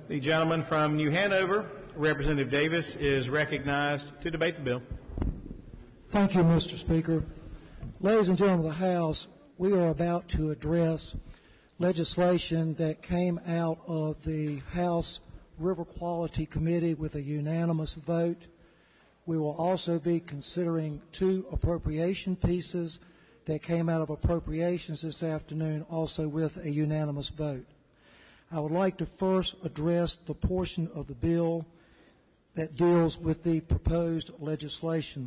The gentleman from New Hanover, Representative Davis, is recognized to debate the bill. Thank you, Mr. Speaker. Ladies and gentlemen of the House, we are about to address legislation that came out of the House River Quality Committee with a unanimous vote. We will also be considering two appropriation pieces that came out of appropriations this afternoon, also with a unanimous vote. I would like to first address the portion of the bill that deals with the proposed legislation.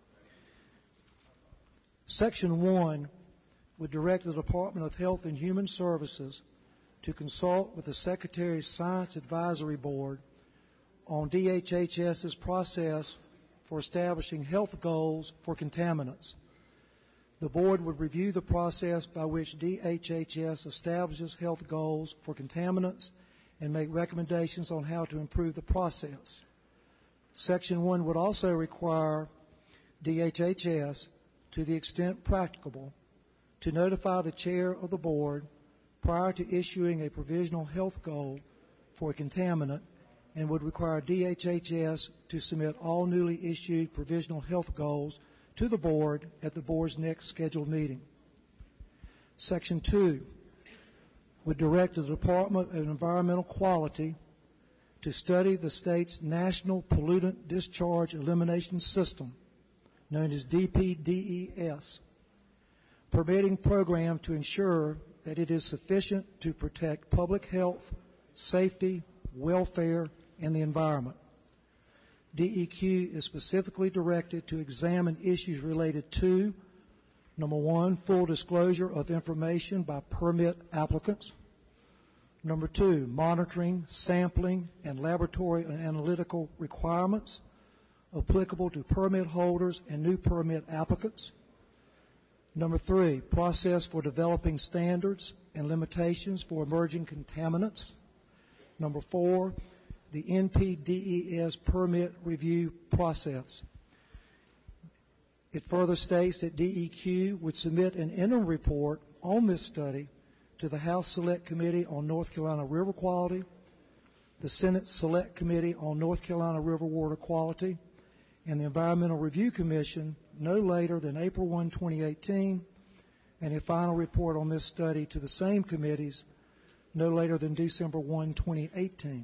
Section 1 would direct the Department of Health and Human Services to consult with the Secretary's Science Advisory Board on DHHS's process for establishing health goals for contaminants. The board would review the process by which DHHS establishes health goals for contaminants and make recommendations on how to improve the process. Section 1 would also require DHHS, to the extent practicable, to notify the chair of the board prior to issuing a provisional health goal for a contaminant, and would require DHHS to submit all newly issued provisional health goals to the board at the board's next scheduled meeting. Section 2 would direct the Department of Environmental Quality to study the state's National Pollutant Discharge Elimination System, known as DPDES, permitting program to ensure that it is sufficient to protect public health, safety, welfare, and the environment. DEQ is specifically directed to examine issues related to, number one, full disclosure of information by permit applicants. Number two, monitoring, sampling, and laboratory and analytical requirements applicable to permit holders and new permit applicants. Number three, process for developing standards and limitations for emerging contaminants. Number four, the NPDES permit review process. It further states that DEQ would submit an interim report on this study to the House Select Committee on North Carolina River Quality, the Senate Select Committee on North Carolina River Water Quality, and the Environmental Review Commission no later than April 1, 2018, and a final report on this study to the same committees no later than December 1, 2018.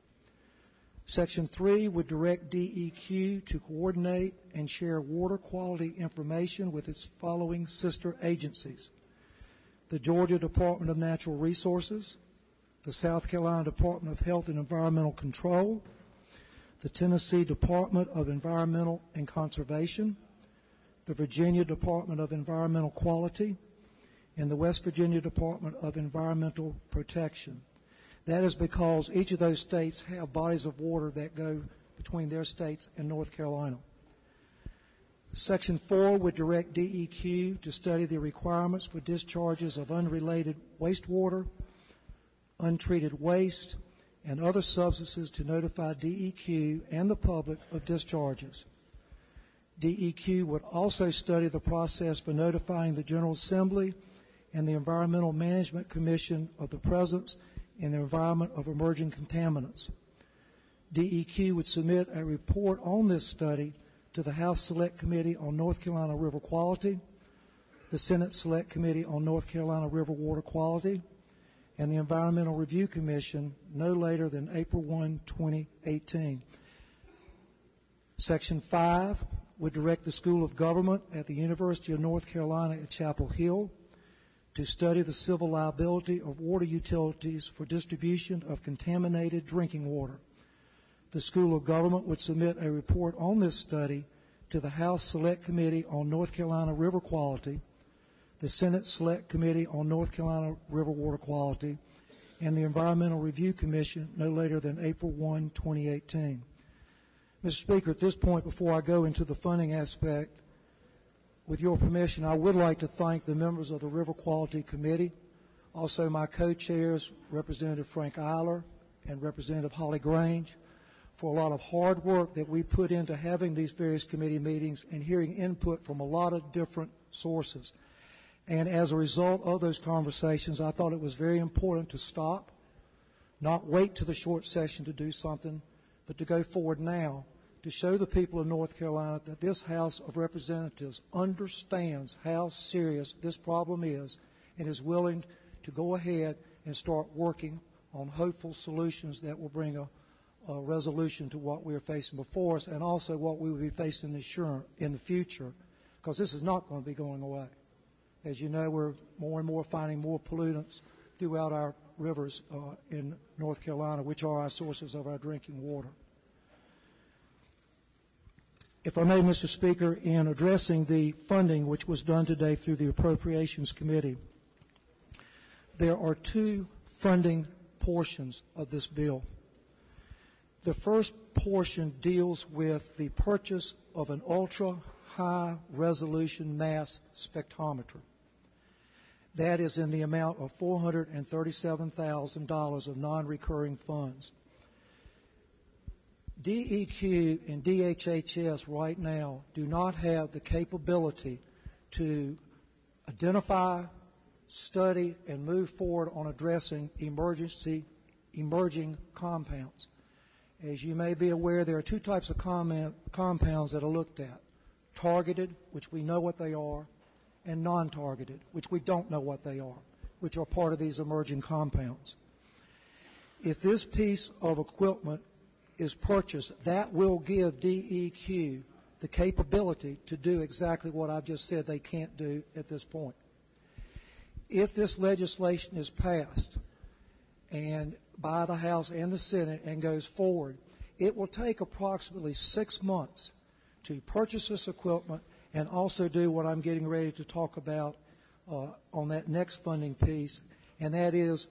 Section 3 would direct DEQ to coordinate and share water quality information with its following sister agencies: the Georgia Department of Natural Resources, the South Carolina Department of Health and Environmental Control, the Tennessee Department of Environmental and Conservation, the Virginia Department of Environmental Quality, and the West Virginia Department of Environmental Protection. That is because each of those states have bodies of water that go between their states and North Carolina. Section 4 would direct DEQ to study the requirements for discharges of unrelated wastewater, untreated waste, and other substances to notify DEQ and the public of discharges. DEQ would also study the process for notifying the General Assembly and the Environmental Management Commission of the presence in the environment of emerging contaminants. DEQ would submit a report on this study to the House Select Committee on North Carolina River Quality, the Senate Select Committee on North Carolina River Water Quality, and the Environmental Review Commission no later than April 1, 2018. Section 5 would direct the School of Government at the University of North Carolina at Chapel Hill to study the civil liability of water utilities for distribution of contaminated drinking water. The School of Government would submit a report on this study to the House Select Committee on North Carolina River Quality, the Senate Select Committee on North Carolina River Water Quality, and the Environmental Review Commission no later than April 1, 2018. Mr. Speaker, at this point, before I go into the funding aspect, with your permission, I would like to thank the members of the River Quality Committee, also my co-chairs, Representative Frank Eiler and Representative Holly Grange, for a lot of hard work that we put into having these various committee meetings and hearing input from a lot of different sources. And as a result of those conversations, I thought it was very important to stop, not wait to the short session to do something, but to go forward now to show the people of North Carolina that this House of Representatives understands how serious this problem is and is willing to go ahead and start working on hopeful solutions that will bring a resolution to what we are facing before us and also what we will be facing in the future, because this is not going to be going away. As you know, we're more and more finding more pollutants throughout our rivers in North Carolina, which are our sources of our drinking water. If I may, Mr. Speaker, in addressing the funding which was done today through the Appropriations Committee, there are two funding portions of this bill. The first portion deals with the purchase of an ultra-high resolution mass spectrometer. That is in the amount of $437,000 of non-recurring funds. DEQ and DHHS right now do not have the capability to identify, study, and move forward on addressing emerging compounds. As you may be aware, there are two types of compounds that are looked at: targeted, which we know what they are, and non-targeted, which we don't know what they are, which are part of these emerging compounds. If this piece of equipment is purchased, that will give DEQ the capability to do exactly what I've just said they can't do at this point. If this legislation is passed and by the House and the Senate and goes forward, it will take approximately 6 months to purchase this equipment and also do what I'm getting ready to talk about on that next funding piece, and that is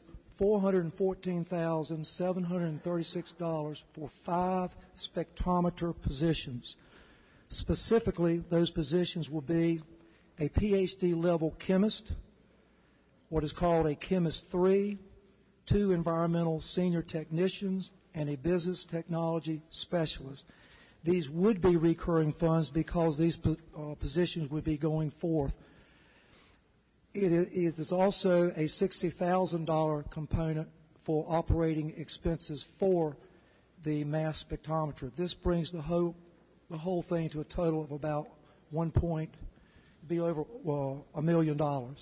$414,736 for 5 spectrometer positions. Specifically, those positions will be a PhD level chemist, what is called a Chemist 3, 2 environmental senior technicians, and a business technology specialist. These would be recurring funds because these positions would be going forth. It is also a $60,000 component for operating expenses for the mass spectrometer. This brings the whole thing to a total of about $1 million.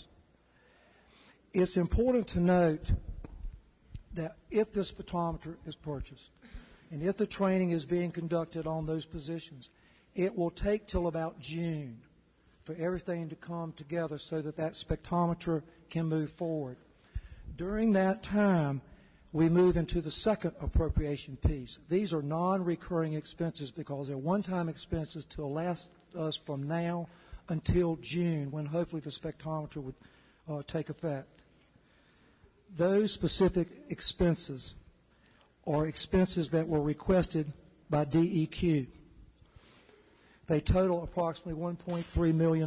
It's important to note that if this spectrometer is purchased and if the training is being conducted on those positions, it will take till about June for everything to come together so that that spectrometer can move forward. During that time, we move into the second appropriation piece. These are non-recurring expenses because they're one-time expenses to last us from now until June, when hopefully the spectrometer would take effect. Those specific expenses are expenses that were requested by DEQ. They total approximately $1.3 million.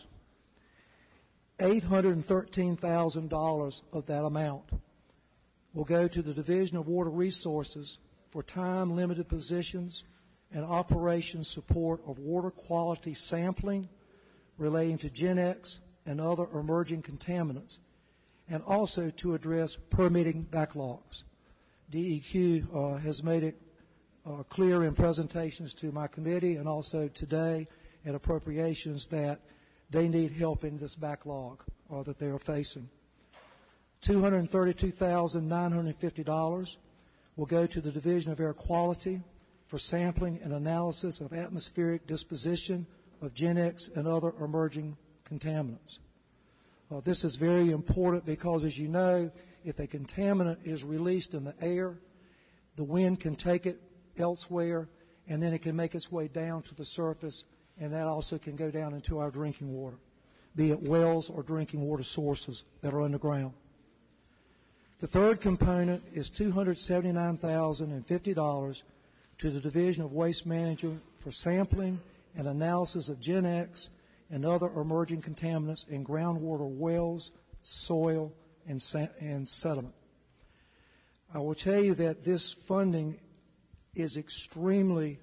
$813,000 of that amount will go to the Division of Water Resources for time-limited positions and operation support of water quality sampling relating to GenX and other emerging contaminants, and also to address permitting backlogs. DEQ has made it clear in presentations to my committee and also today at appropriations that they need help in this backlog that they are facing. $232,950 will go to the Division of Air Quality for sampling and analysis of atmospheric disposition of GenX and other emerging contaminants. This is very important because, as you know, if a contaminant is released in the air, the wind can take it elsewhere, and then it can make its way down to the surface, and that also can go down into our drinking water, be it wells or drinking water sources that are underground. The third component is $279,050 to the Division of Waste Management for sampling and analysis of GenX and other emerging contaminants in groundwater wells, soil, and sediment. I will tell you that this funding is extremely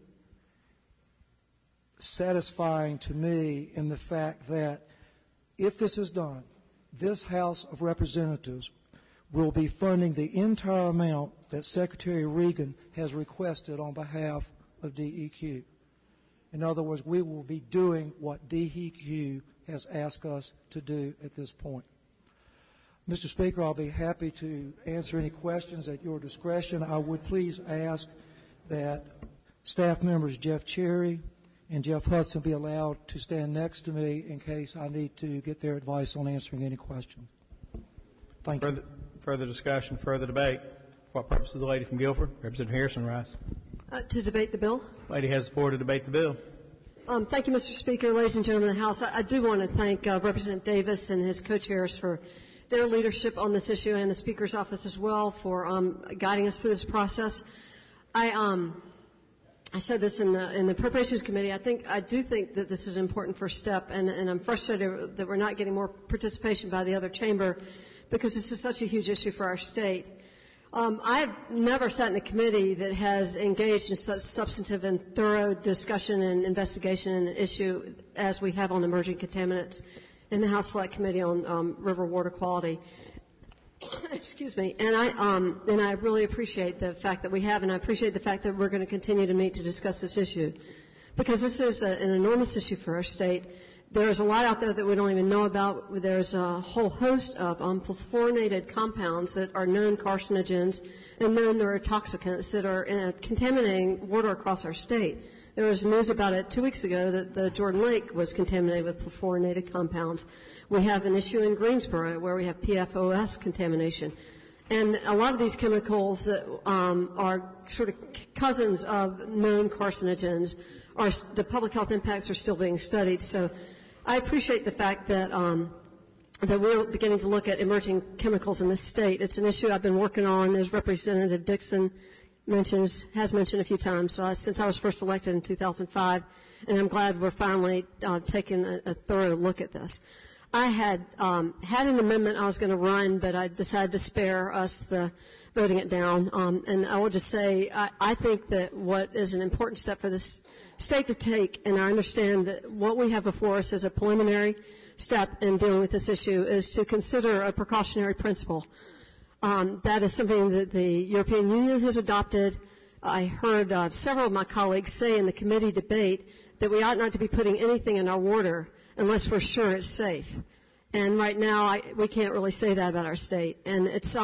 satisfying to me in the fact that if this is done, this House of Representatives will be funding the entire amount that Secretary Regan has requested on behalf of DEQ. In other words, we will be doing what DEQ has asked us to do at this point. Mr. Speaker, I'll be happy to answer any questions at your discretion. I would please ask that staff members Jeff Cherry and Jeff Hudson be allowed to stand next to me in case I need to get their advice on answering any questions. Thank you. Further discussion, further debate. For what purpose is the lady from Guilford? Representative Harrison rise. To debate the bill. Lady has the floor to debate the bill. Thank you, Mr. Speaker. Ladies and gentlemen of the House, I do want to thank Representative Davis and his co-chairs for their leadership on this issue, and the Speaker's office as well for guiding us through this process. I said this in the Appropriations Committee. I do think that this is an important first step, and I'm frustrated that we're not getting more participation by the other chamber because this is such a huge issue for our state. I've never sat in a committee that has engaged in such substantive and thorough discussion and investigation in an issue as we have on emerging contaminants in the House Select Committee on River Water Quality. Excuse me. And I really appreciate the fact that we have, and I appreciate the fact that we're going to continue to meet to discuss this issue, because this is an enormous issue for our state. There's a lot out there that we don't even know about. There's a whole host of fluorinated compounds that are known carcinogens and known neurotoxicants that are contaminating water across our state. There was news about it 2 weeks ago that the Jordan Lake was contaminated with fluorinated compounds. We have an issue in Greensboro where we have PFOS contamination. And a lot of these chemicals that are sort of cousins of known carcinogens, the public health impacts are still being studied. So I appreciate the fact that that we're beginning to look at emerging chemicals in this state. It's an issue I've been working on, as Representative Dixon has mentioned a few times since I was first elected in 2005, and I'm glad we're finally taking a thorough look at this. I had had an amendment I was going to run, but I decided to spare us the voting it down. And I will just say I think that what is an important step for this state to take, and I understand that what we have before us as a preliminary step in dealing with this issue, is to consider a precautionary principle. That is something that the European Union has adopted. I heard several of my colleagues say in the committee debate that we ought not to be putting anything in our water unless we're sure it's safe. And right now, we can't really say that about our state. And it's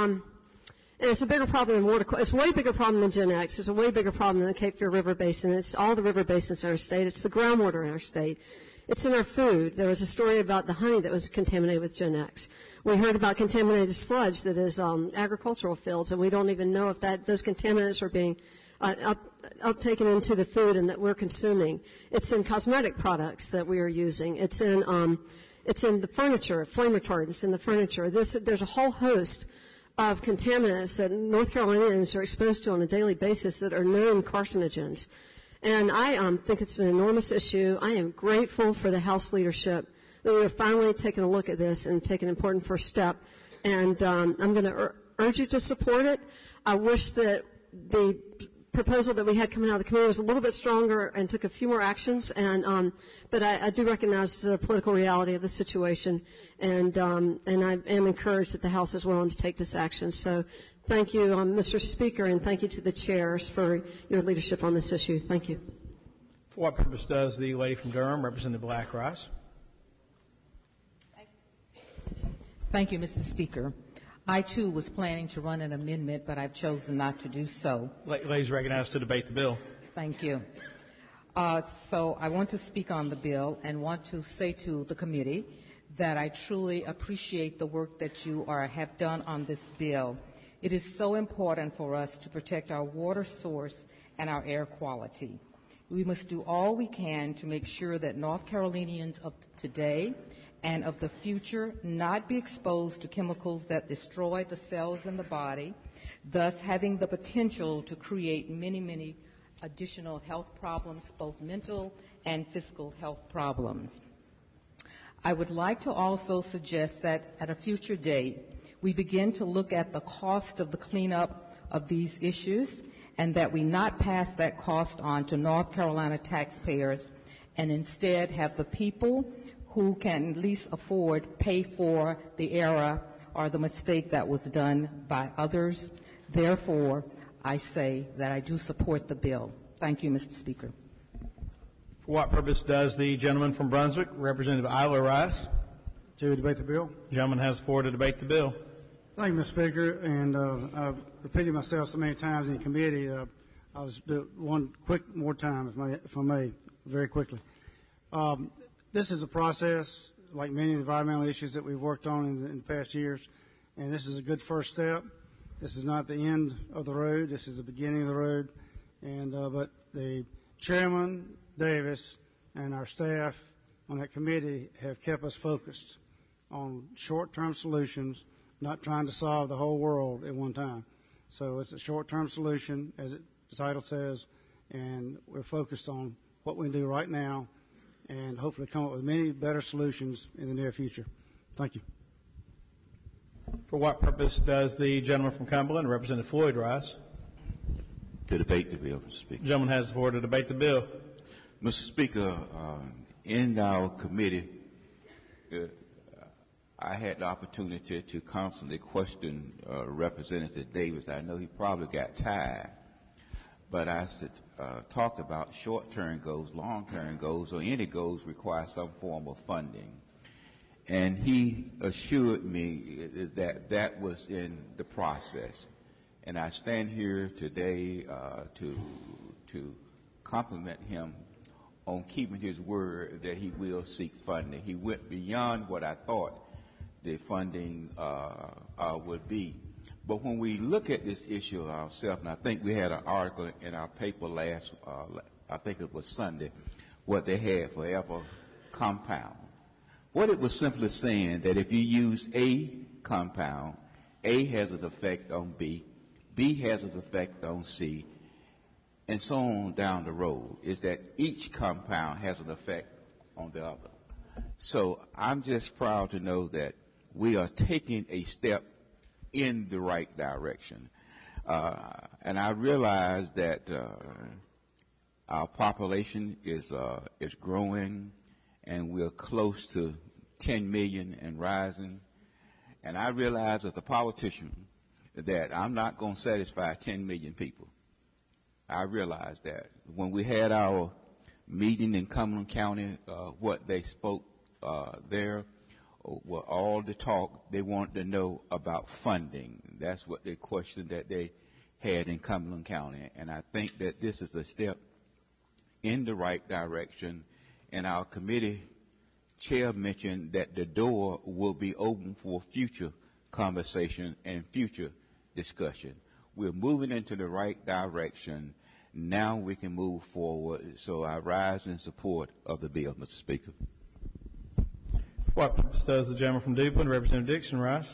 a bigger problem than water. It's a way bigger problem than Gen X. It's a way bigger problem than the Cape Fear River Basin. It's all the river basins in our state. It's the groundwater in our state. It's in our food. There was a story about the honey that was contaminated with Gen X. We heard about contaminated sludge that is agricultural fields, and we don't even know if those contaminants are being uptaken into the food and that we're consuming. It's in cosmetic products that we are using. It's in the furniture, flame retardants in the furniture. There's a whole host of contaminants that North Carolinians are exposed to on a daily basis that are known carcinogens. And I think it's an enormous issue. I am grateful for the House leadership that we are finally taking a look at this and taking an important first step. And I'm going to urge you to support it. I wish that the proposal that we had coming out of the committee was a little bit stronger and took a few more actions. And but I do recognize the political reality of the situation, and I am encouraged that the House is willing to take this action. So thank you, Mr. Speaker, and thank you to the chairs for your leadership on this issue. Thank you. For what purpose does the lady from Durham, Representative Black, rise? Thank you, Mr. Speaker. I, too, was planning to run an amendment, but I've chosen not to do so. Ladies recognized to debate the bill. Thank you. So I want to speak on the bill and want to say to the committee that I truly appreciate the work that you have done on this bill. It is so important for us to protect our water source and our air quality. We must do all we can to make sure that North Carolinians of today and of the future not be exposed to chemicals that destroy the cells in the body, thus having the potential to create many, many additional health problems, both mental and physical health problems. I would like to also suggest that at a future date, we begin to look at the cost of the cleanup of these issues, and that we not pass that cost on to North Carolina taxpayers, and instead have the people who can at least afford pay for the error or the mistake that was done by others. Therefore, I say that I do support the bill. Thank you, Mr. Speaker. For what purpose does the gentleman from Brunswick, Representative Isla, rise? To debate the bill. The gentleman has the floor to debate the bill. Thank you, Mr. Speaker. And I've repeated myself so many times in committee. I'll just do it one quick more time, if I may, very quickly. This is a process, like many environmental issues that we've worked on in the past years, and this is a good first step. This is not the end of the road. This is the beginning of the road. And but the Chairman Davis and our staff on that committee have kept us focused on short-term solutions, not trying to solve the whole world at one time. So it's a short-term solution, as the title says, and we're focused on what we can do right now and hopefully come up with many better solutions in the near future. Thank you. For what purpose does the gentleman from Cumberland, Representative Floyd, rise? To debate the bill, Mr. Speaker. The gentleman has the floor to debate the bill. Mr. Speaker, in our committee, I had the opportunity to constantly question Representative Davis. I know he probably got tired, but I talked about short-term goals, long-term goals, or any goals require some form of funding. And he assured me that that was in the process. And I stand here today to compliment him on keeping his word that he will seek funding. He went beyond what I thought the funding would be. But when we look at this issue ourselves, and I think we had an article in our paper last, I think it was Sunday, what they had Forever Compound. What it was simply saying that if you use a compound, A has an effect on B, B has an effect on C, and so on down the road, is that each compound has an effect on the other. So I'm just proud to know that we are taking a step in the right direction. And I realize that our population is growing, and we're close to 10 million and rising. And I realize as a politician that I'm not going to satisfy 10 million people. I realize that. When we had our meeting in Cumberland County, what they spoke there were all the talk they wanted to know about funding. That's what the question that they had in Cumberland County. And I think that this is a step in the right direction. And our committee chair mentioned that the door will be open for future conversation and future discussion. We're moving into the right direction. Now we can move forward. So I rise in support of the bill, Mr. Speaker. What purpose does the gentleman from Duplin, Representative Dixon, rise?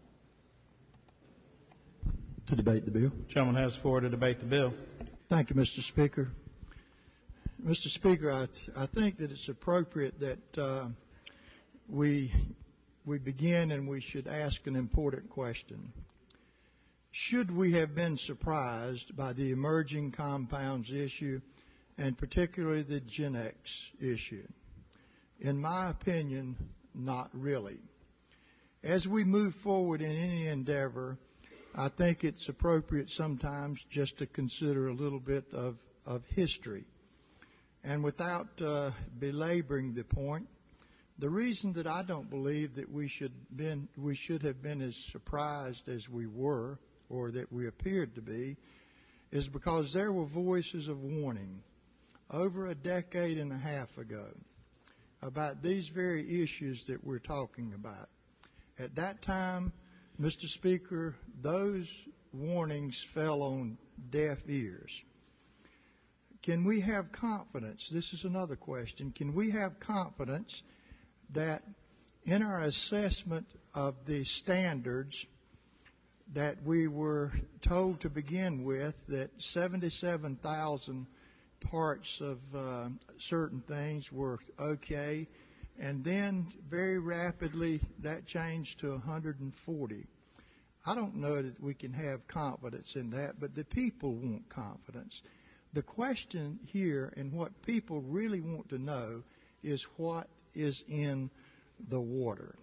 To debate the bill. The gentleman has the floor to debate the bill. Thank you, Mr. Speaker. Mr. Speaker, I think that it's appropriate that we begin and we should ask an important question. Should we have been surprised by the emerging compounds issue, and particularly the Gen X issue? In my opinion, not really. As we move forward in any endeavor, I think it's appropriate sometimes just to consider a little bit of history. And without belaboring the point, the reason that I don't believe that we should have been as surprised as we were, or that we appeared to be, is because there were voices of warning over a decade and a half ago about these very issues that we're talking about. At that time, Mr. Speaker, those warnings fell on deaf ears. Can we have confidence? This is another question. Can we have confidence that in our assessment of the standards that we were told to begin with, that 77,000 parts of certain things were okay, and then very rapidly that changed to 140. I don't know that we can have confidence in that, but the people want confidence. The question here, and what people really want to know, is what is in the water.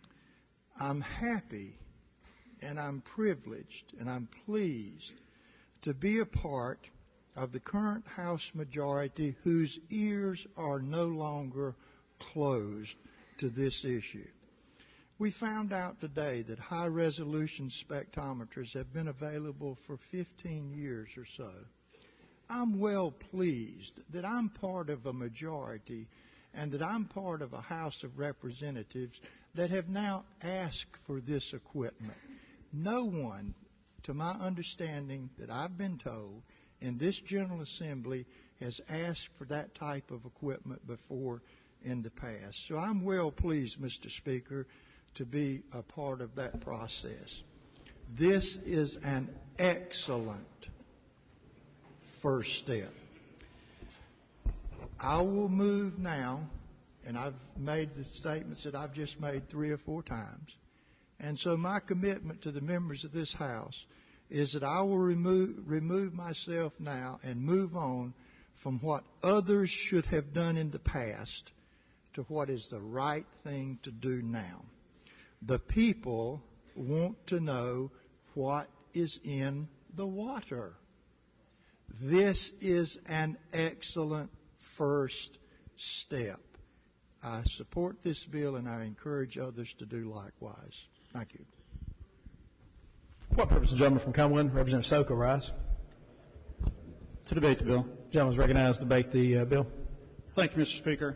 I'm happy and I'm privileged and I'm pleased to be a part of the current House majority whose ears are no longer closed to this issue. We found out today that high-resolution spectrometers have been available for 15 years or so. I'm well pleased that I'm part of a majority and that I'm part of a House of Representatives that have now asked for this equipment. No one, to my understanding that I've been told, in this General Assembly has asked for that type of equipment before in the past. So I'm well pleased, Mr. Speaker, to be a part of that process. This is an excellent first step. I will move now, and I've made the statements that I've just made 3 or 4 times, and so my commitment to the members of this House is that I will remove myself now and move on from what others should have done in the past to what is the right thing to do now. The people want to know what is in the water. This is an excellent first step. I support this bill and I encourage others to do likewise. Thank you. For what purpose, the gentleman from Cumberland, Representative Soko, rise. To debate the bill. The gentleman is recognized to debate the bill. Thank you, Mr. Speaker.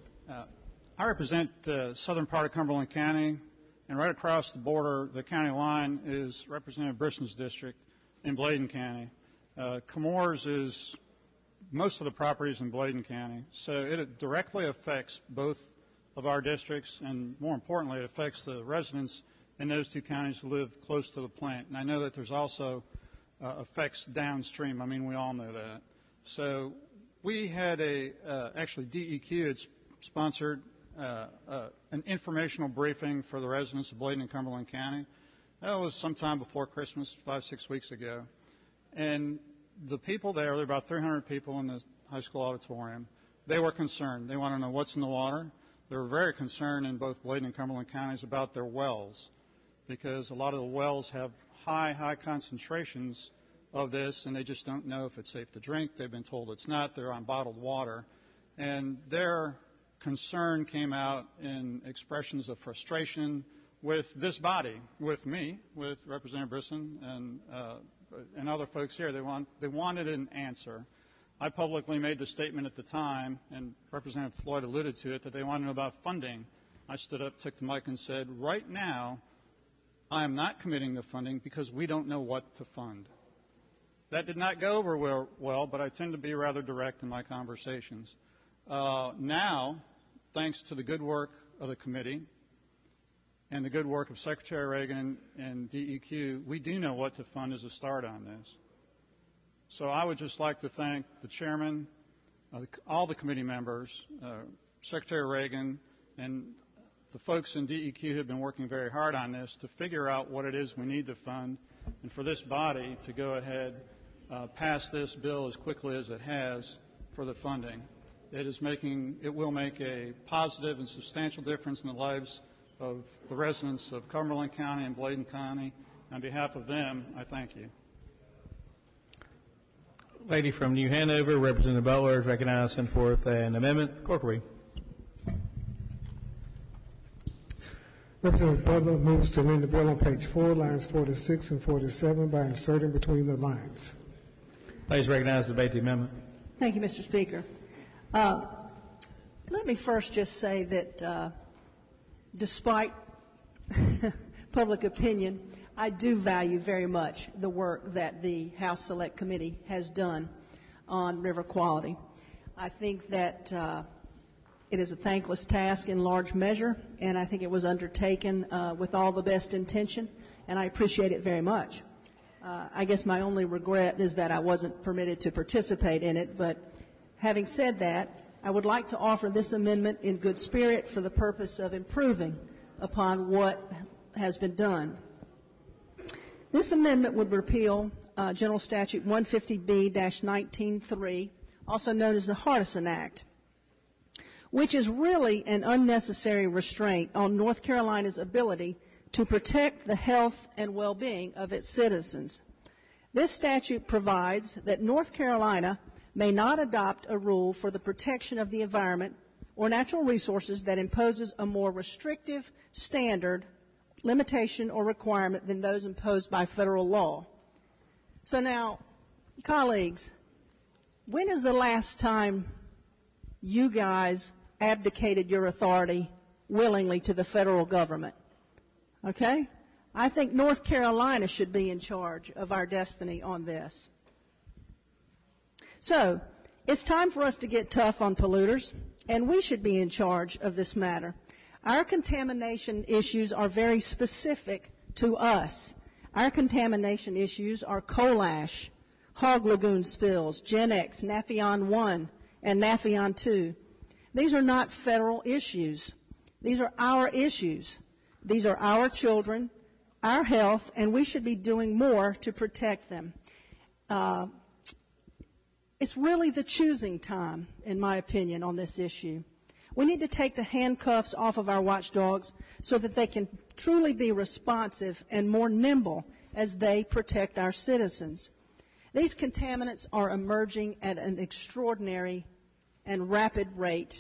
I represent the southern part of Cumberland County, and right across the border, the county line, is Representative Brisson's district in Bladen County. Comores is most of the properties in Bladen County, so it directly affects both of our districts, and more importantly, it affects the residents in those 2 counties who live close to the plant. And I know that there's also effects downstream. I mean, we all know that. So we had actually DEQ had sponsored an informational briefing for the residents of Bladen and Cumberland County. That was sometime before Christmas, 5-6 weeks ago. And the people there are about 300 people in the high school auditorium. They were concerned. They want to know what's in the water. They were very concerned in both Bladen and Cumberland counties about their wells, because a lot of the wells have high concentrations of this, and they just don't know if it's safe to drink. They've been told it's not. They're on bottled water. And their concern came out in expressions of frustration with this body, with me, with Representative Brisson, and other folks here. They wanted an answer. I publicly made the statement at the time, and Representative Floyd alluded to it, that they wanted to know about funding. I stood up, took the mic, and said, right now, I am not committing the funding because we don't know what to fund. That did not go over well, but I tend to be rather direct in my conversations. Now, thanks to the good work of the committee and the good work of Secretary Reagan and DEQ, we do know what to fund as a start on this. So I would just like to thank the chairman, all the committee members, Secretary Reagan, and the folks in DEQ who have been working very hard on this to figure out what it is we need to fund, and for this body to go ahead, pass this bill as quickly as it has for the funding. It will make a positive and substantial difference in the lives of the residents of Cumberland County and Bladen County. On behalf of them, I thank you. Lady from New Hanover, Representative Butler, is recognized to send forth an amendment. Clerk will read. Representative Butler moves to amend the bill on page 4, lines 46 and 47 by inserting between the lines. Ladies recognized to debate the amendment. Thank you, Mr. Speaker. Let me first just say that despite public opinion, I do value very much the work that the House Select Committee has done on river quality. I think that it is a thankless task in large measure, and I think it was undertaken with all the best intention, and I appreciate it very much. I guess my only regret is that I wasn't permitted to participate in it, but having said that, I would like to offer this amendment in good spirit for the purpose of improving upon what has been done. This amendment would repeal General Statute 150B-19-3, also known as the Hardison Act, which is really an unnecessary restraint on North Carolina's ability to protect the health and well-being of its citizens. This statute provides that North Carolina may not adopt a rule for the protection of the environment or natural resources that imposes a more restrictive standard, limitation, or requirement than those imposed by federal law. So now, colleagues, when is the last time you guys abdicated your authority willingly to the federal government? Okay? I think North Carolina should be in charge of our destiny on this. So, it's time for us to get tough on polluters, and we should be in charge of this matter. Our contamination issues are very specific to us. Our contamination issues are coal ash, hog lagoon spills, Gen X, Naphion 1, and Naphion 2. These are not federal issues. These are our issues. These are our children, our health, and we should be doing more to protect them. It's really the choosing time, in my opinion, on this issue. We need to take the handcuffs off of our watchdogs so that they can truly be responsive and more nimble as they protect our citizens. These contaminants are emerging at an extraordinary and rapid rate.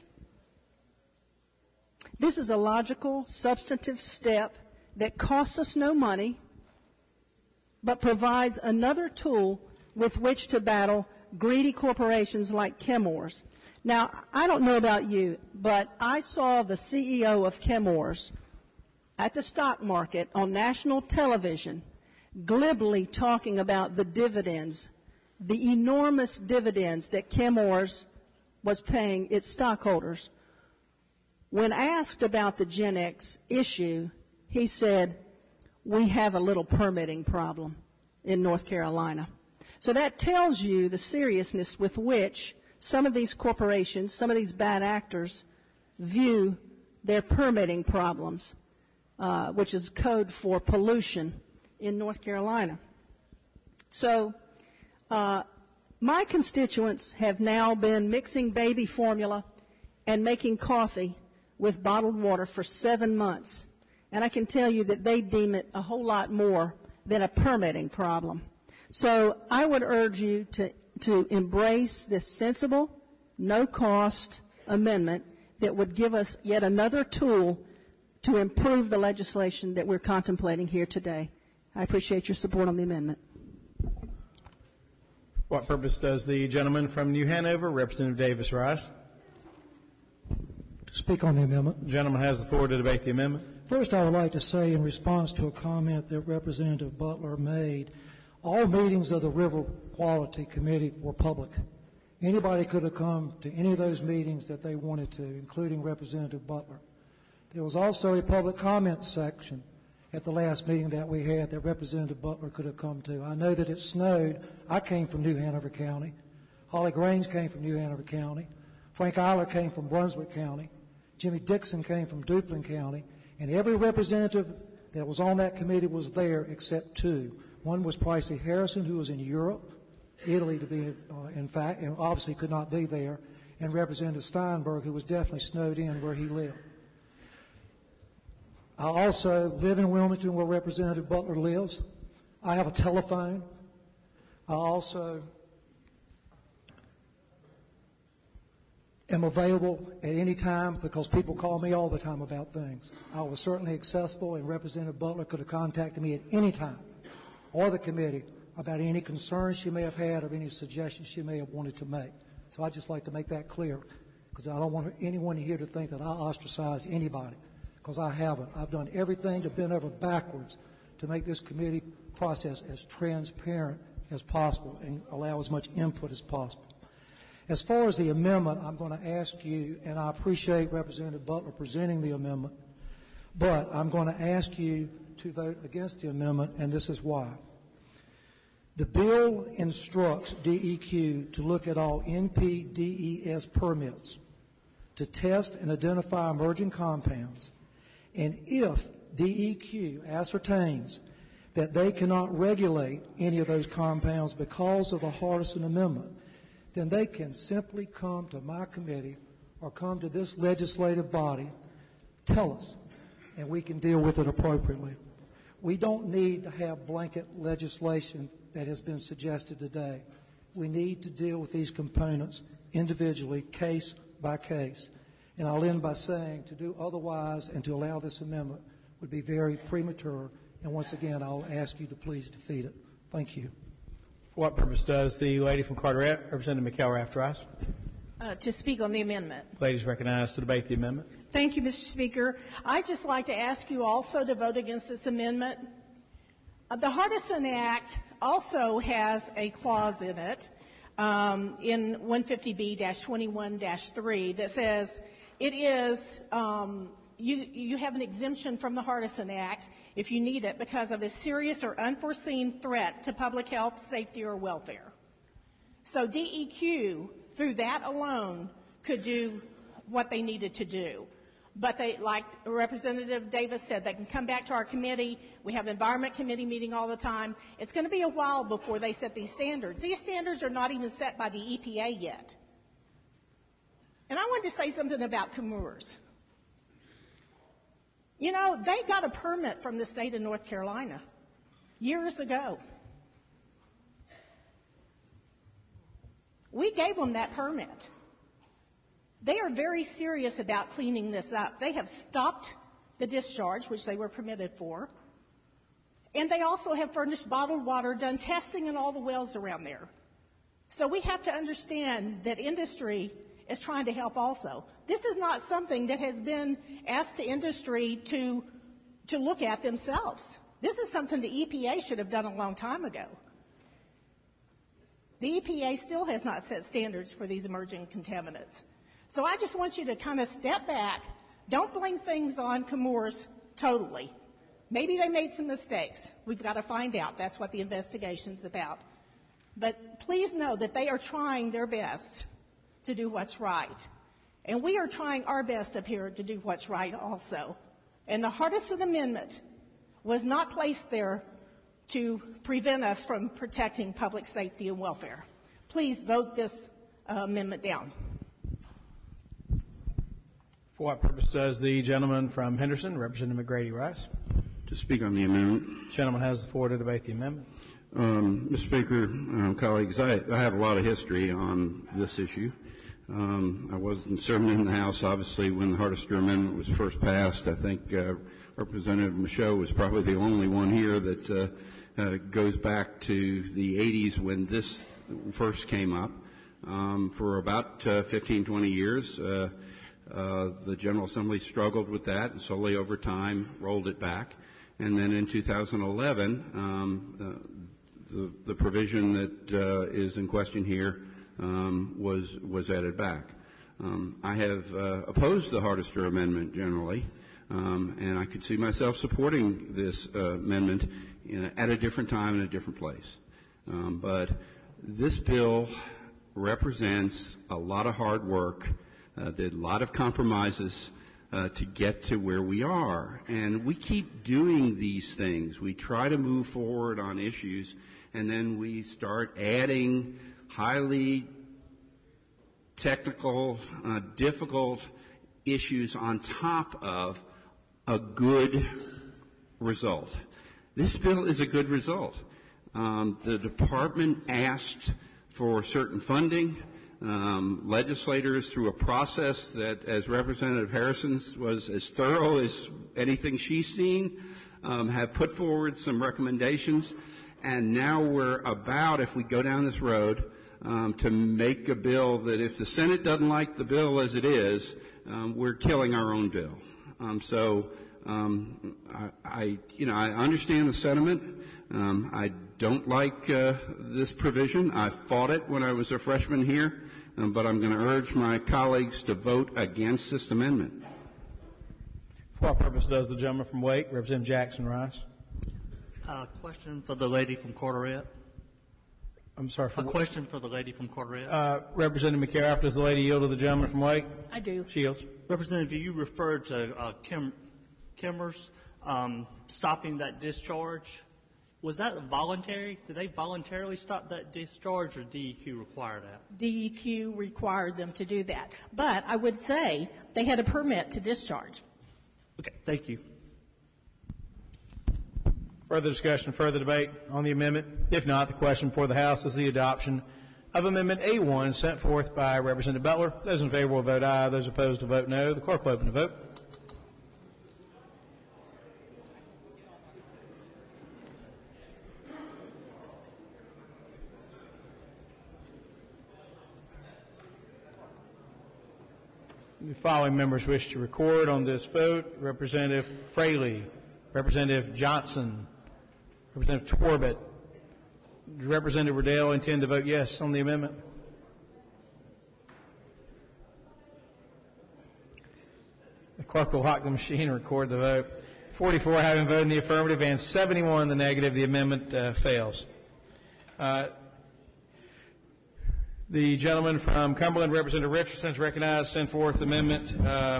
This is a logical, substantive step that costs us no money, but provides another tool with which to battle greedy corporations like Chemours. Now, I don't know about you, but I saw the CEO of Chemours at the stock market on national television glibly talking about the dividends, the enormous dividends that Chemours was paying its stockholders. When asked about the Gen X issue, he said, "We have a little permitting problem in North Carolina." So that tells you the seriousness with which some of these corporations, some of these bad actors view their permitting problems, which is code for pollution in North Carolina. So my constituents have now been mixing baby formula and making coffee with bottled water for 7 months. And I can tell you that they deem it a whole lot more than a permitting problem. So I would urge you to embrace this sensible, no-cost amendment that would give us yet another tool to improve the legislation that we're contemplating here today. I appreciate your support on the amendment. What purpose does the gentleman from New Hanover, Representative Davis, rise? To speak on the amendment. The gentleman has the floor to debate the amendment. First, I would like to say in response to a comment that Representative Butler made, all meetings of the River Quality Committee were public. Anybody could have come to any of those meetings that they wanted to, including Representative Butler. There was also a public comment section at the last meeting that we had that Representative Butler could have come to. I know that it snowed. I came from New Hanover County. Holly Grains came from New Hanover County. Frank Eiler came from Brunswick County. Jimmy Dixon came from Duplin County. And every representative that was on that committee was there except two. One was Pricey Harrison, who was in Europe, Italy to be, in fact, and obviously could not be there, and Representative Steinberg, who was definitely snowed in where he lived. I also live in Wilmington, where Representative Butler lives. I have a telephone. I also am available at any time because people call me all the time about things. I was certainly accessible, and Representative Butler could have contacted me at any time, or the committee, about any concerns she may have had or any suggestions she may have wanted to make. So I'd just like to make that clear, because I don't want anyone here to think that I ostracize anybody, because I haven't. I've done everything to bend over backwards to make this committee process as transparent as possible and allow as much input as possible. As far as the amendment, I'm going to ask you, and I appreciate Representative Butler presenting the amendment, but I'm going to ask you to vote against the amendment, and this is why. The bill instructs DEQ to look at all NPDES permits to test and identify emerging compounds, and if DEQ ascertains that they cannot regulate any of those compounds because of the Hardison Amendment, then they can simply come to my committee or come to this legislative body, tell us, and we can deal with it appropriately. We don't need to have blanket legislation that has been suggested today. We need to deal with these components individually, case by case. And I'll end by saying to do otherwise and to allow this amendment would be very premature. And once again, I'll ask you to please defeat it. Thank you. For what purpose does the lady from Carteret, Representative McHale Rafteris? To speak on the amendment. Ladies recognized to debate the amendment. Thank you, Mr. Speaker. I'd just like to ask you also to vote against this amendment. The Hardison Act also has a clause in it, in 150B-21-3, that says it is, you have an exemption from the Hardison Act if you need it because of a serious or unforeseen threat to public health, safety, or welfare. So DEQ, through that alone, could do what they needed to do. But they, like Representative Davis said, they can come back to our committee. We have Environment Committee meeting all the time. It's going to be a while before they set these standards. These standards are not even set by the EPA yet. And I wanted to say something about Chemours. You know, they got a permit from the state of North Carolina years ago. We gave them that permit. They are very serious about cleaning this up. They have stopped the discharge, which they were permitted for, and they also have furnished bottled water, done testing in all the wells around there. So we have to understand that industry is trying to help also. This is not something that has been asked to industry to look at themselves. This is something the EPA should have done a long time ago. The EPA still has not set standards for these emerging contaminants. So I just want you to kind of step back. Don't blame things on Chemours totally. Maybe they made some mistakes. We've got to find out. That's what the investigation's about. But please know that they are trying their best to do what's right. And we are trying our best up here to do what's right also. And the Hardison Amendment was not placed there to prevent us from protecting public safety and welfare. Please vote this amendment down. For what purpose does the gentleman from Henderson, Representative McGrady Rice? To speak on the amendment. The gentleman has the floor to debate the amendment. Mr. Speaker, colleagues, I have a lot of history on this issue. I wasn't serving in the House, obviously, when the Hardison Amendment was first passed. I think Representative Michaud was probably the only one here that goes back to the 80s when this first came up. For about 15, 20 years, the General Assembly struggled with that and slowly over time rolled it back. And then in 2011, the provision that is in question here was added back. I have opposed the Hardison Amendment generally, and I could see myself supporting this amendment at a different time and a different place. But this bill represents a lot of hard work, a lot of compromises to get to where we are. And we keep doing these things. We try to move forward on issues, and then we start adding highly technical, difficult issues on top of a good result. This bill is a good result. The department asked for certain funding. Legislators, through a process that, as Representative Harrison's was as thorough as anything she's seen, have put forward some recommendations. And now we're about, if we go down this road, to make a bill that if the Senate doesn't like the bill as it is, we're killing our own bill. I understand the sentiment. I don't like this provision. I fought it when I was a freshman here, but I'm going to urge my colleagues to vote against this amendment. For what purpose does the gentleman from Wake, Representative Jackson Rice? Question for the lady from Carteret. I'm sorry. A question for the lady from Carteret. Representative McCarroll, does the lady yield to the gentleman from Wake? I do. She yields. Representative, you referred to Chemours stopping that discharge. Was that voluntary? Did they voluntarily stop that discharge, or DEQ require that? DEQ required them to do that. But I would say they had a permit to discharge. Okay, thank you. Further discussion, further debate on the amendment? If not, the question before the House is the adoption of Amendment A1 sent forth by Representative Butler. Those in favor will vote aye. Those opposed will vote no. The clerk will open the vote. The following members wish to record on this vote: Representative Fraley, Representative Johnson, Representative Torbett. Does Representative Riddell intend to vote yes on the amendment? The clerk will lock the machine and record the vote. 44 having voted in the affirmative and 71 in the negative, the amendment fails. The gentleman from Cumberland, Representative Richardson, is recognized. Send forth Amendment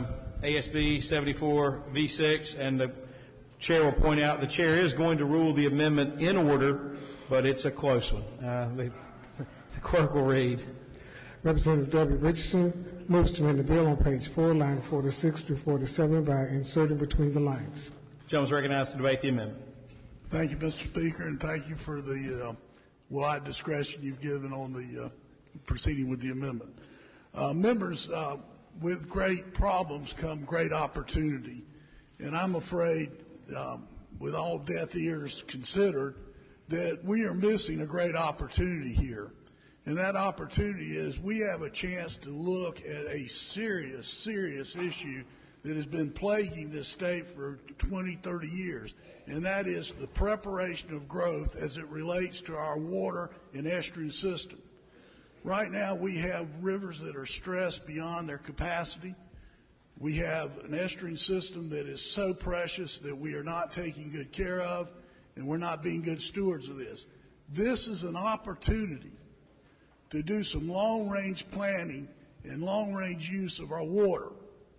ASB 74 V6, and the chair will point out the chair is going to rule the amendment in order, but it's a close one. The clerk will read. Representative W. Richardson moves to amend the bill on page 4, line 46 through 47 by inserting between the lines. The gentleman is recognized to debate the amendment. Thank you, Mr. Speaker, and thank you for the wide discretion you've given on the proceeding with the amendment. Members, with great problems come great opportunity, and I'm afraid, with all deaf ears considered, that we are missing a great opportunity here. And that opportunity is we have a chance to look at a serious issue that has been plaguing this state for 20, 30 years, and that is the preparation of growth as it relates to our water and estuarine system. Right now, we have rivers that are stressed beyond their capacity. We have an estuarine system that is so precious that we are not taking good care of, and we're not being good stewards of this. This is an opportunity to do some long-range planning and long-range use of our water.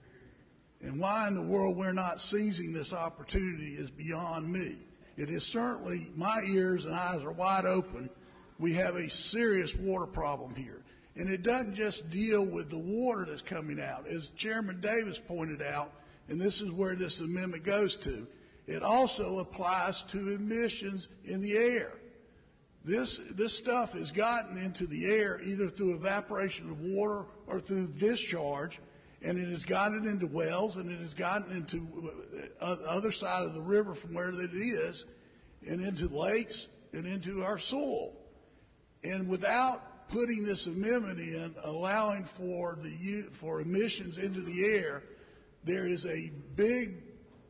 And why in the world we're not seizing this opportunity is beyond me. It is certainly, my ears and eyes are wide open. We have a serious water problem here. And it doesn't just deal with the water that's coming out. As Chairman Davis pointed out, and this is where this amendment goes to, it also applies to emissions in the air. This stuff has gotten into the air either through evaporation of water or through discharge, and it has gotten into wells, and it has gotten into other side of the river from where it is, and into lakes and into our soil. And without putting this amendment in, allowing for emissions into the air, there's a big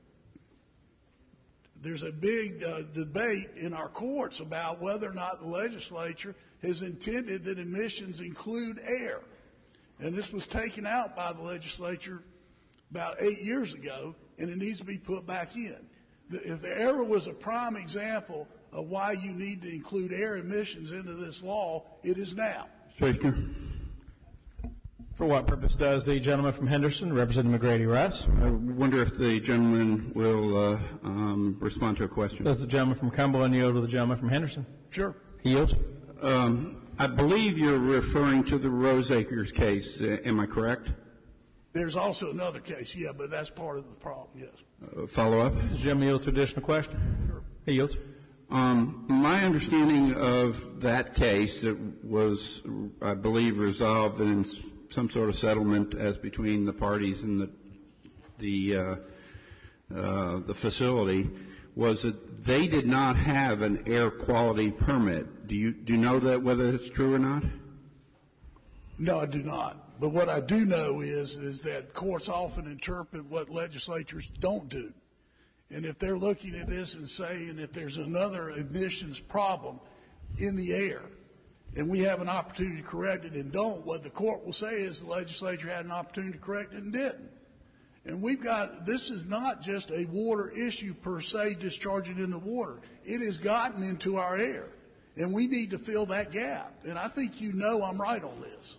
debate in our courts about whether or not the legislature has intended that emissions include air. And this was taken out by the legislature about 8 years ago, and it needs to be put back in. If there ever was a prime example of why you need to include air emissions into this law, it is now. Speaker. For what purpose does the gentleman from Henderson, Representative McGrady-Russ? I wonder if the gentleman will respond to a question. Does the gentleman from Cumberland yield to the gentleman from Henderson? Sure. He yields. I believe you're referring to the Roseacres case. Am I correct? There's also another case, yeah, but that's part of the problem, yes. Follow up? Does the gentleman yield to additional question? Sure. He yields. My understanding of that case, it was, I believe, resolved in some sort of settlement as between the parties and the facility, was that they did not have an air quality permit. Do you know that, whether it's true or not? No, I do not. But what I do know is that courts often interpret what legislatures don't do. And if they're looking at this and saying if there's another emissions problem in the air, and we have an opportunity to correct it and don't, what the court will say is the legislature had an opportunity to correct it and didn't. And this is not just a water issue per se, discharging in the water. It has gotten into our air, and we need to fill that gap. And I think you know I'm right on this.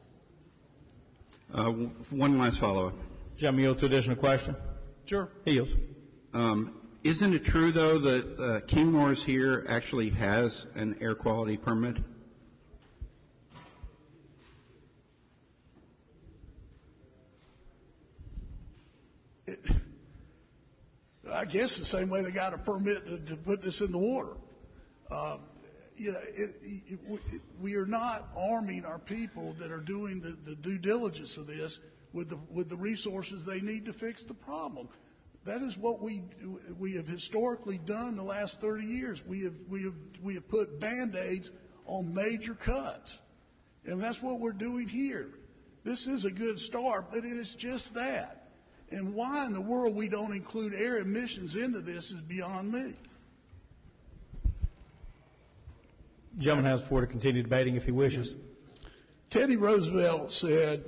One last follow-up. Gentleman yield to additional question? Sure. He yields. Isn't it true, though, that Kingmoors here actually has an air quality permit? guess the same way they got a permit to put this in the water. We are not arming our people that are doing the due diligence of this with the resources they need to fix the problem. That is what we have historically done the last 30 years. We have put Band-Aids on major cuts, and that's what we're doing here. This is a good start, but it is just that. And why in the world we don't include air emissions into this is beyond me. The gentleman has the floor to continue debating if he wishes. Teddy Roosevelt said,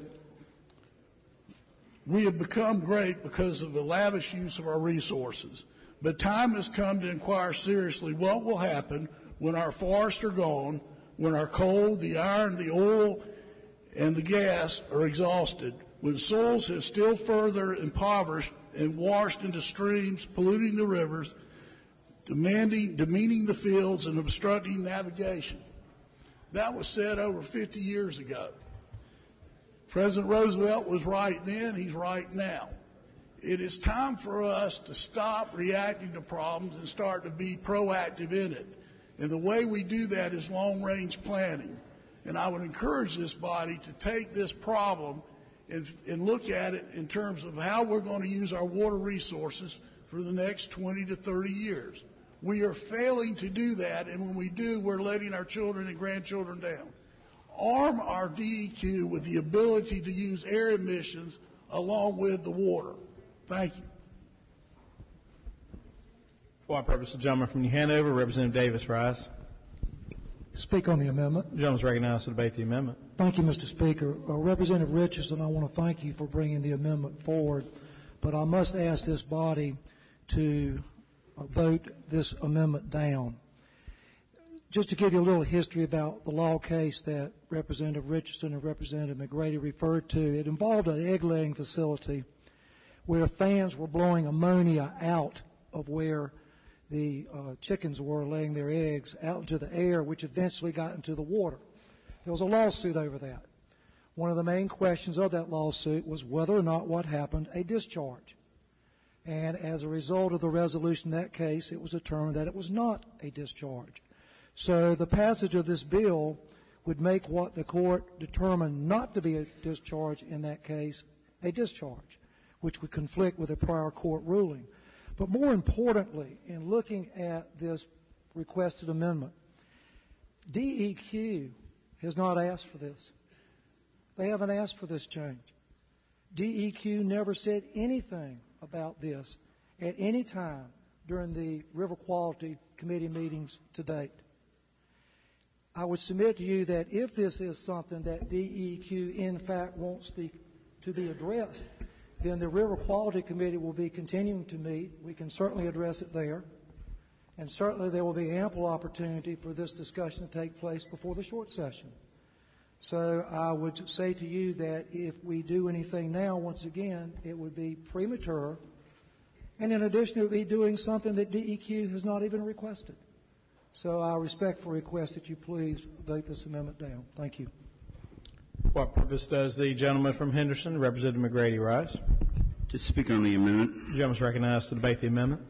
"We have become great because of the lavish use of our resources, but time has come to inquire seriously what will happen when our forests are gone, when our coal, the iron, the oil, and the gas are exhausted, when soils have still further impoverished and washed into streams, polluting the rivers, demeaning the fields, and obstructing navigation." That was said over 50 years ago. President Roosevelt was right then, he's right now. It is time for us to stop reacting to problems and start to be proactive in it. And the way we do that is long-range planning. And I would encourage this body to take this problem and look at it in terms of how we're going to use our water resources for the next 20 to 30 years. We are failing to do that, and when we do, we're letting our children and grandchildren down. Arm our DEQ with the ability to use air emissions along with the water. Thank you. For our purpose, the gentleman from New Hanover, Representative Davis, rise. Speak on the amendment. The gentleman is recognized to debate the amendment. Thank you, Mr. Speaker. Representative Richardson, I want to thank you for bringing the amendment forward, but I must ask this body to vote this amendment down. Just to give you a little history about the law case that Representative Richardson and Representative McGrady referred to, it involved an egg-laying facility where fans were blowing ammonia out of where the chickens were laying their eggs out into the air, which eventually got into the water. There was a lawsuit over that. One of the main questions of that lawsuit was whether or not what happened a discharge. And as a result of the resolution in that case, it was determined that it was not a discharge. So the passage of this bill would make what the court determined not to be a discharge in that case a discharge, which would conflict with a prior court ruling. But more importantly, in looking at this requested amendment, DEQ has not asked for this. They haven't asked for this change. DEQ never said anything about this at any time during the River Quality Committee meetings to date. I would submit to you that if this is something that DEQ in fact wants to be addressed, then the River Quality Committee will be continuing to meet. We can certainly address it there. And certainly there will be ample opportunity for this discussion to take place before the short session. So I would say to you that if we do anything now, once again, it would be premature. And in addition, it would be doing something that DEQ has not even requested. So I respectfully request that you please vote this amendment down. Thank you. For what purpose does the gentleman from Henderson, Representative McGrady, rise? To speak on the amendment. The gentleman is recognized to debate the amendment.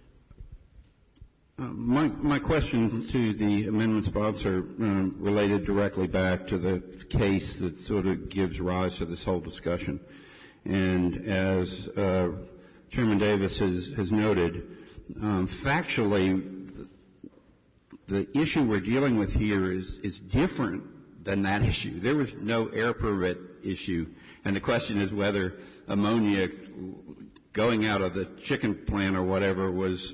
My question to the amendment sponsor related directly back to the case that sort of gives rise to this whole discussion. And as Chairman Davis has noted, factually, the issue we're dealing with here is different than that issue. There was no air permit issue, and the question is whether ammonia going out of the chicken plant or whatever was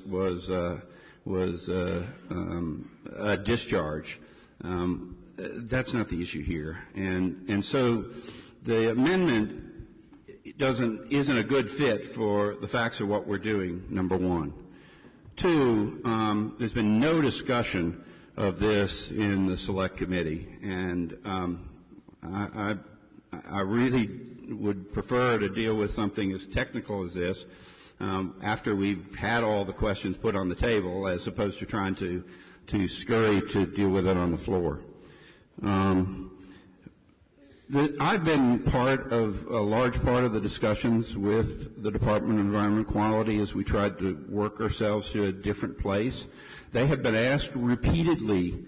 a discharge. That's not the issue here, and so the amendment isn't a good fit for the facts of what we're doing. Number one. Two, there's been no discussion of this in the Select Committee, and I really would prefer to deal with something as technical as this after we've had all the questions put on the table, as opposed to trying to scurry to deal with it on the floor. I've been part of a large part of the discussions with the Department of Environment Quality as we tried to work ourselves to a different place. They have been asked repeatedly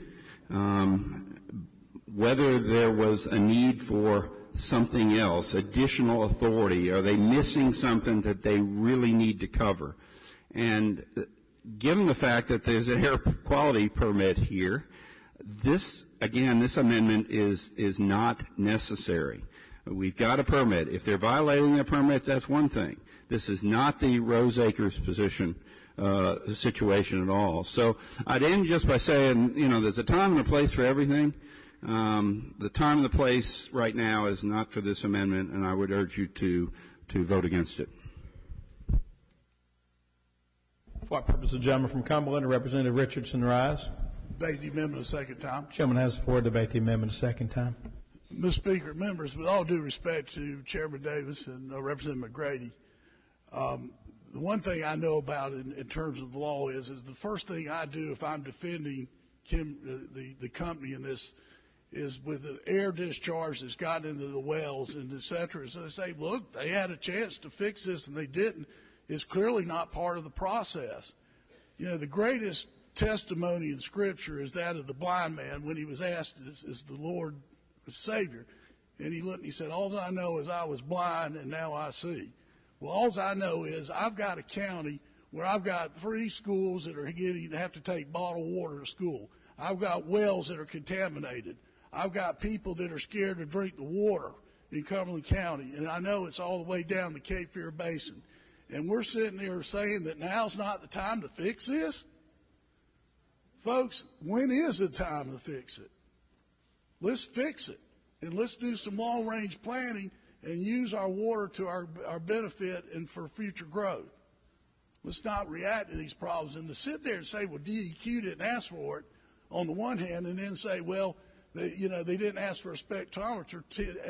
whether there was a need for something else, additional authority. Are they missing something that they really need to cover? And given the fact that there's an air quality permit here, this amendment is not necessary. We've got a permit. If they're violating the permit, that's one thing. This is not the Rose Acres situation at all. So I'd end just by saying, there's a time and a place for everything. The time and the place right now is not for this amendment, and I would urge you to vote against it. For what purpose, the gentleman from Cumberland, Representative Richardson, rise? Debate the amendment a second time. Chairman has the floor to debate the amendment a second time. Mr. Speaker, members, with all due respect to Chairman Davis and Representative McGrady, the one thing I know about in terms of law is the first thing I do if I'm defending the company in this is with the air discharge that's gotten into the wells and et cetera. So they say, look, they had a chance to fix this and they didn't. It's clearly not part of the process. The greatest testimony in Scripture is that of the blind man when he was asked, is the Lord a Savior? And he looked and he said, all I know is I was blind and now I see. Well, all I know is I've got a county where I've got 3 schools that are have to take bottled water to school. I've got wells that are contaminated. I've got people that are scared to drink the water in Cumberland County, and I know it's all the way down the Cape Fear Basin. And we're sitting there saying that now's not the time to fix this? Folks, when is the time to fix it? Let's fix it, and let's do some long-range planning and use our water to our benefit and for future growth. Let's not react to these problems. And to sit there and say, well, DEQ didn't ask for it on the one hand, and then say, well, they didn't ask for a spectrometer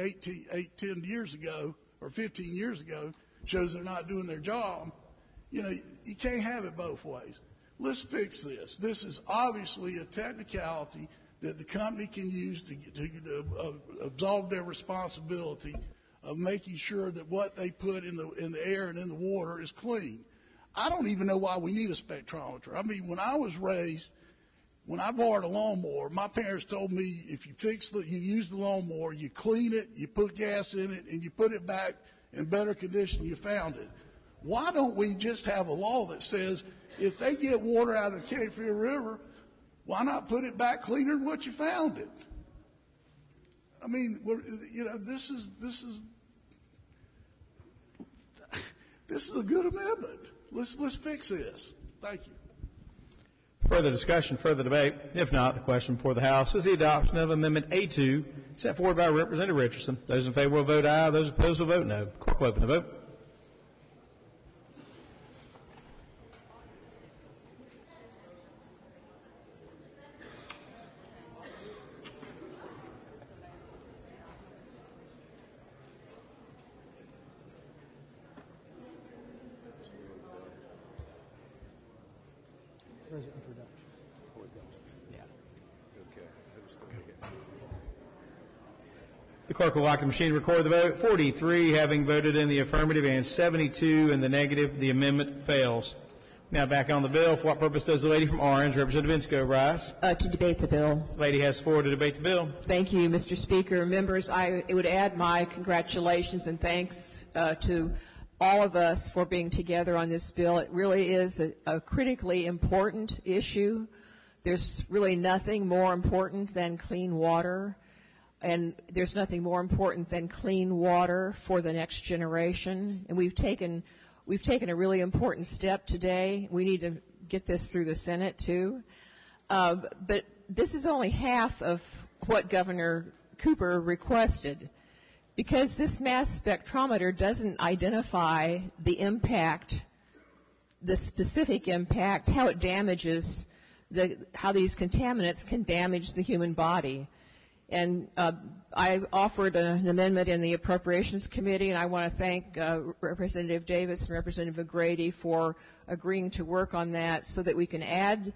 10 years ago or 15 years ago, shows they're not doing their job. You can't have it both ways. Let's fix this. This is obviously a technicality that the company can use to absolve their responsibility of making sure that what they put in the air and in the water is clean. I don't even know why we need a spectrometer. I mean, when I was raised, when I borrowed a lawnmower, my parents told me if you use the lawnmower, you clean it, you put gas in it, and you put it back in better condition you found it. Why don't we just have a law that says if they get water out of the Cape Fear River, why not put it back cleaner than what you found it? I mean, this is a good amendment. Let's fix this. Thank you. Further discussion, further debate? If not, the question before the House is the adoption of Amendment A2 set forward by Representative Richardson. Those in favor will vote aye. Those opposed will vote no. Clerk will open the vote. The clerk will lock the machine to record the vote. 43 having voted in the affirmative and 72 in the negative. The amendment fails. Now back on the bill. For what purpose does the lady from Orange, Representative Insko, rise? To debate the bill. Lady has the floor to debate the bill. Thank you, Mr. Speaker. Members, I would add my congratulations and thanks to all of us for being together on this bill. It really is a critically important issue. There's really nothing more important than clean water. And there's nothing more important than clean water for the next generation. And we've taken a really important step today. We need to get this through the Senate too. But this is only half of what Governor Cooper requested, because this mass spectrometer doesn't identify the impact, the specific impact, how it damages, how these contaminants can damage the human body. And I offered an amendment in the Appropriations Committee, and I want to thank Representative Davis and Representative McGrady for agreeing to work on that so that we can add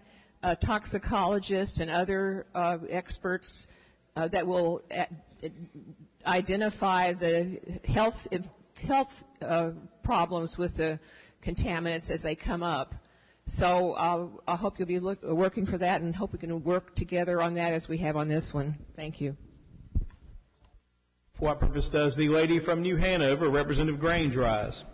toxicologists and other experts that will identify the health problems with the contaminants as they come up. So I hope you'll be working for that, and hope we can work together on that as we have on this one. Thank you. For what purpose does the lady from New Hanover, Representative Grange, rise?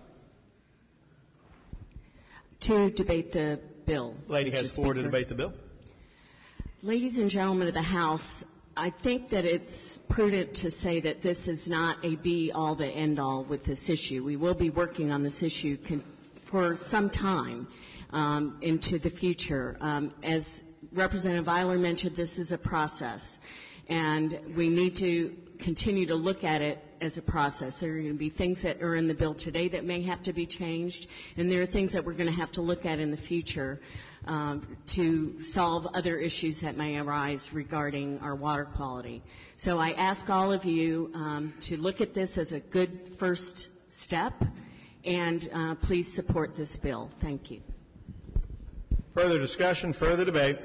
To debate the bill. Lady has floor to debate the bill. Ladies and gentlemen of the House, I think that it's prudent to say that this is not a be-all, the end-all with this issue. We will be working on this issue for some time into the future. As Representative Eiler mentioned, this is a process, and we need to continue to look at it as a process. There are going to be things that are in the bill today that may have to be changed, and there are things that we're going to have to look at in the future to solve other issues that may arise regarding our water quality. So I ask all of you to look at this as a good first step, and please support this bill. Thank you. Further discussion, further debate.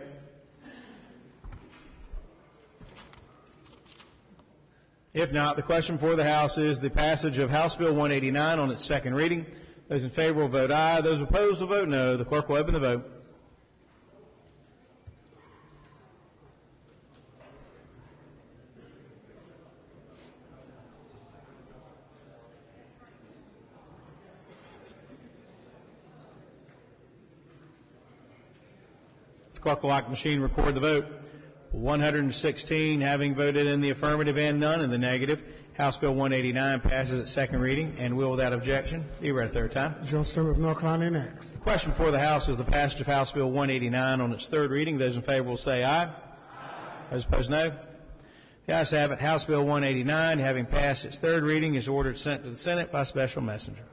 If not, the question for the House is the passage of House Bill 189 on its second reading. Those in favor will vote aye. Those opposed will vote no. The clerk will open the vote. The clerk will, like the machine, record the vote. 116 having voted in the affirmative and none in the negative. House Bill 189 passes its second reading and will, without objection, be read a third time. Joe Simon of North Carolina next. The question before the House is the passage of House Bill 189 on its third reading. Those in favor will say aye. Those opposed, no. The ayes have it. House Bill 189, having passed its third reading, is ordered sent to the Senate by special messenger.